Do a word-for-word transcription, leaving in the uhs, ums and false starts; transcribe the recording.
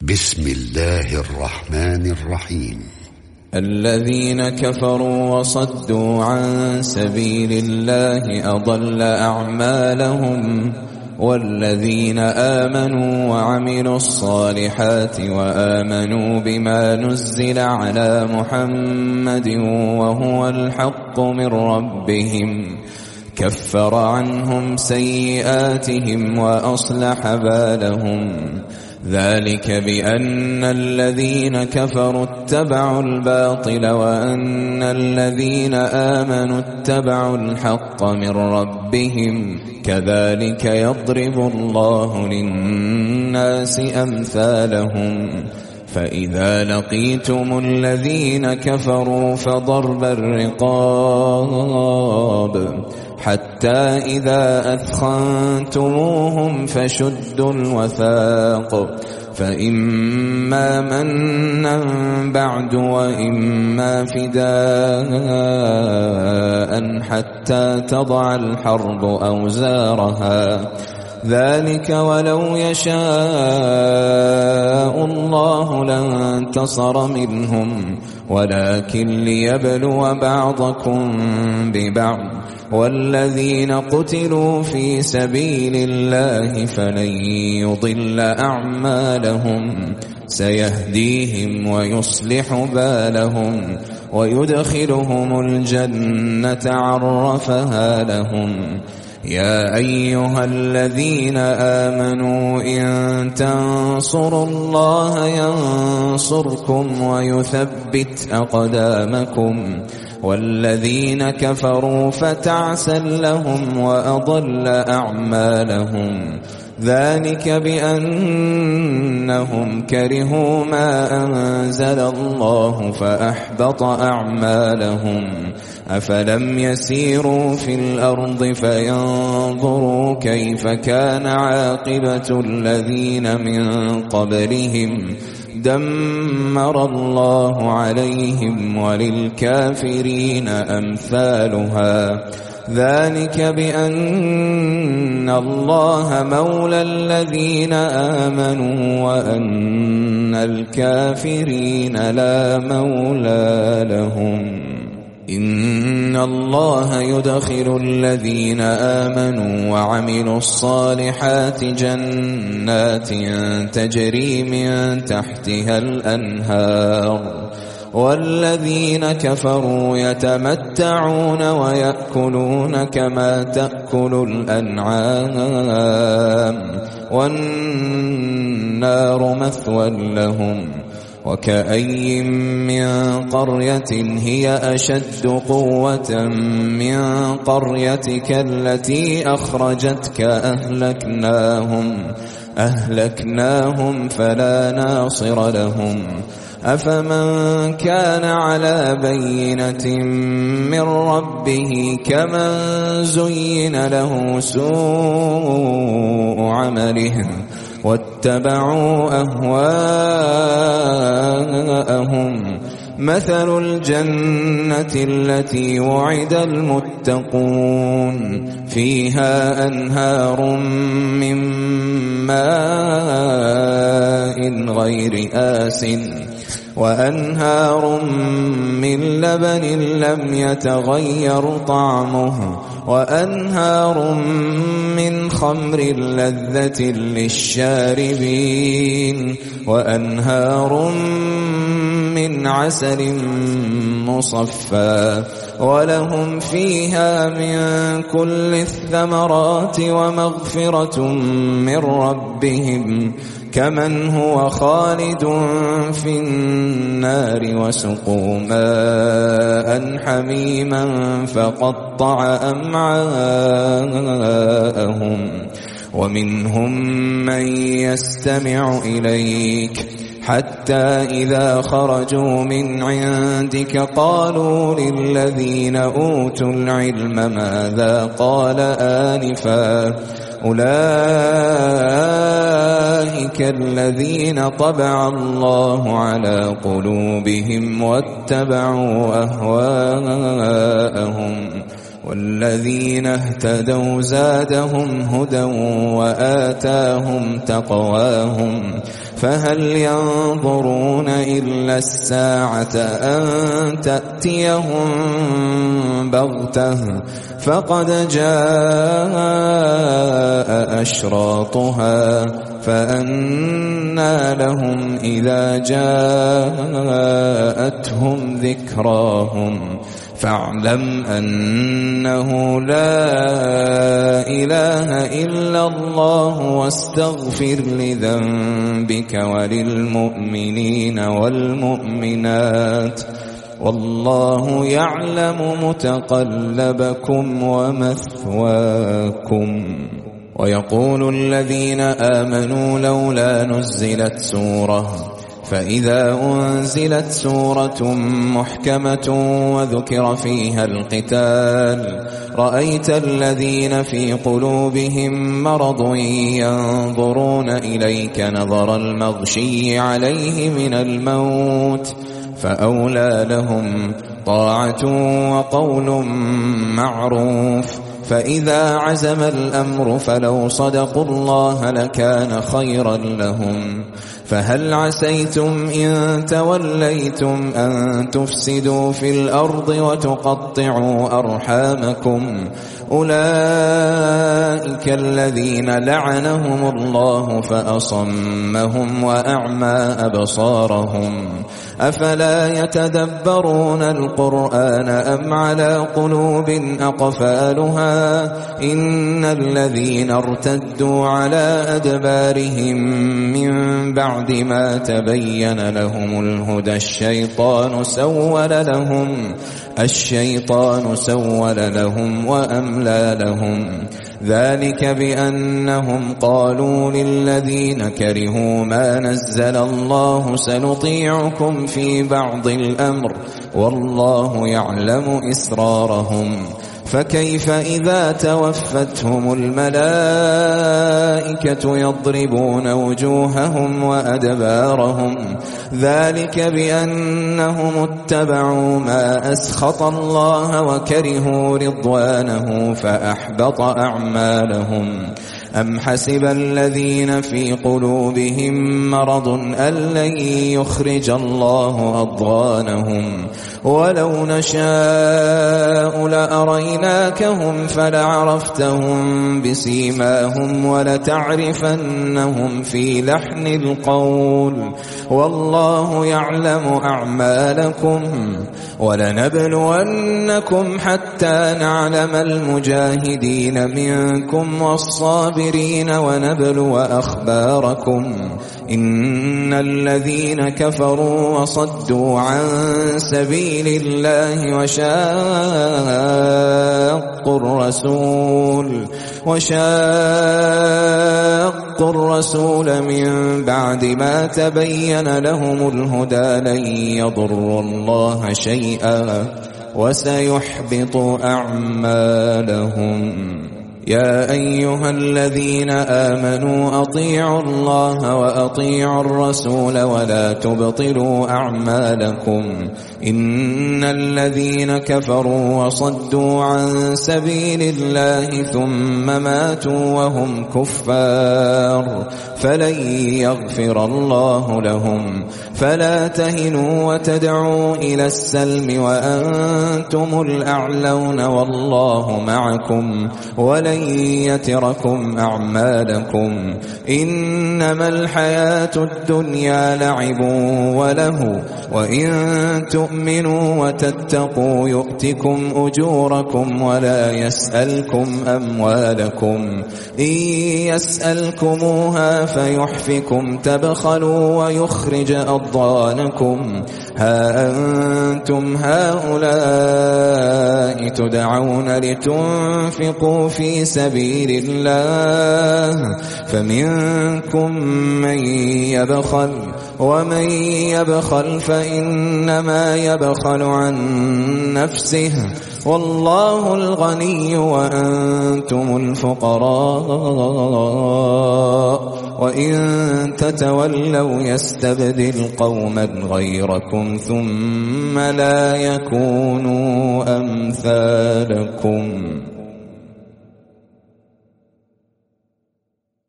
بسم الله الرحمن الرحيم. الذين كفروا وصدوا عن سبيل الله أضل أعمالهم، والذين آمنوا وعملوا الصالحات وآمنوا بما نزل على محمد وهو الحق من ربهم كفر عنهم سيئاتهم وأصلح بالهم. ذلك بأن الذين كفروا اتبعوا الباطل وأن الذين آمنوا اتبعوا الحق من ربهم كذلك يضرب الله للناس أمثالهم. فإذا لقيتم الذين كفروا فضرب الرقاب حتى إذا أثخنتموهم فشدوا الوثاق، فإما منا بعد وإما فداء حتى تضع الحرب أوزارها. ذلك ولو يشاء الله لانتصر منهم ولكن ليبلو بعضكم ببعض. والذين قتلوا في سبيل الله فلن يضل أعمالهم سيهديهم ويصلح بالهم ويدخلهم الجنة عرفها لهم. يا أيها الذين آمنوا إن تنصروا الله ينصركم ويثبت أقدامكم. والذين كفروا فتعسا لهم وأضل أعمالهم. ذلك بأنهم كرهوا ما أنزل الله فأحبط أعمالهم. أفلم يسيروا في الأرض فينظروا كيف كان عاقبة الذين من قبلهم دمر الله عليهم وللكافرين أمثالها. ذلك بأن الله مولى الذين آمنوا وأن الكافرين لا مولى لهم. إن الله يدخل الذين آمنوا وعملوا الصالحات جنات تجري من تحتها الأنهار، والذين كفروا يتمتعون ويأكلون كما تأكل الأنعام والنار مثوى لهم. وكأي من قرية هي أشد قوة من قريتك التي أخرجتك أهلكناهم أهلكناهم فلا ناصر لهم. أفمن كان على بينة من ربه كمن زين له سوء عمله واتبعوا أهواءهم. مثل الجنة التي وعد المتقون فيها أنهار من ماء غير آسٍ وأنهار من لبن لم يتغير طعمه وأنهار من خمر لذة للشاربين وأنهار من عسل مصفى ولهم فيها من كل الثمرات ومغفرة من ربهم كمن هو خالد في النار وسقوا ماء حميما فقطع أمعاءهم. ومنهم من يستمع إليك حتى إذا خرجوا من عندك قالوا للذين أوتوا العلم ماذا قال آنفا أولئك الذين طبع الله على قلوبهم واتبعوا أهواءهم والذين اهتدوا زادهم هدى وآتاهم تقواهم فهل ينظرون إلا الساعة أن تأتيهم بغتة فقد جاء أشراطها فأنى لهم إذا جاءتهم ذكراهم فاعلم أنه لا إله إلا الله واستغفر لذنبك وللمؤمنين والمؤمنات والله يعلم متقلبكم ومثواكم. ويقول الذين آمنوا لولا نزلت سورة فإذا أنزلت سورة محكمة وذكر فيها القتال رأيت الذين في قلوبهم مرض ينظرون إليك نظر المغشي عليه من الموت فأولى لهم طاعة وقول معروف فإذا عزم الأمر فلو صدقوا الله لكان خيرا لهم فهل عسيتم إن توليتم أن تفسدوا في الأرض وتقطعوا أرحامكم أولئك الذين لعنهم الله فأصمهم وأعمى أبصارهم أفلا يتدبرون القرآن أم على قلوب أقفالها إن الذين ارتدوا على أدبارهم من بعد ما تبين لهم الهدى الشيطان سول لهم الشيطان سول لهم وأملى لهم ذلك بأنهم قالوا للذين كرهوا ما نزل الله سنطيعكم في بعض الأمر والله يعلم إسرارهم فكيف إذا توفتهم الملائكة يضربون وجوههم وأدبارهم ذلك بأنهم اتبعوا ما أسخط الله وكرهوا رضوانه فأحبط أعمالهم أم حسب الذين في قلوبهم مرض أن لن يخرج الله أضغانهم ولو نشاء لأريناكهم فلعرفتهم بسيماهم ولتعرفنهم في لحن القول والله يعلم أعمالكم ولنبلونكم حتى نعلم المجاهدين منكم والصابرين ونبلو أخباركم إن الذين كفروا وصدوا عن سبيل الله وشاقوا الرسول وشاقوا الرسول من بعد ما تبين لهم الهدى لن يضروا الله شيئا وسيحبط أعمالهم. يا أيها الذين آمنوا أطيعوا الله وأطيعوا الرسول ولا تبطلوا أعمالكم إن الذين كفروا وصدوا عن سبيل الله ثم ماتوا وهم كفار فلن يغفر الله لهم فلا تهنوا وتدعوا إلى السلم وأنتم الأعلون والله معكم ولن يتركم أعمالكم إنما الحياة الدنيا لعب وله وإن تؤمنوا وتتقوا يؤتكم أجوركم ولا يسألكم أموالكم إن يسألكموها فيحفكم تبخلوا ويخرج أضغانكم ها أنتم هؤلاء تدعون لتنفقوا في سبيل الله فمنكم من يبخل ومن يبخل فإنما يبخل عن نفسه والله الغني وأنتم الفقراء وإن تتولوا يستبدل قوما غيركم ثم لا يكونوا أمثالكم.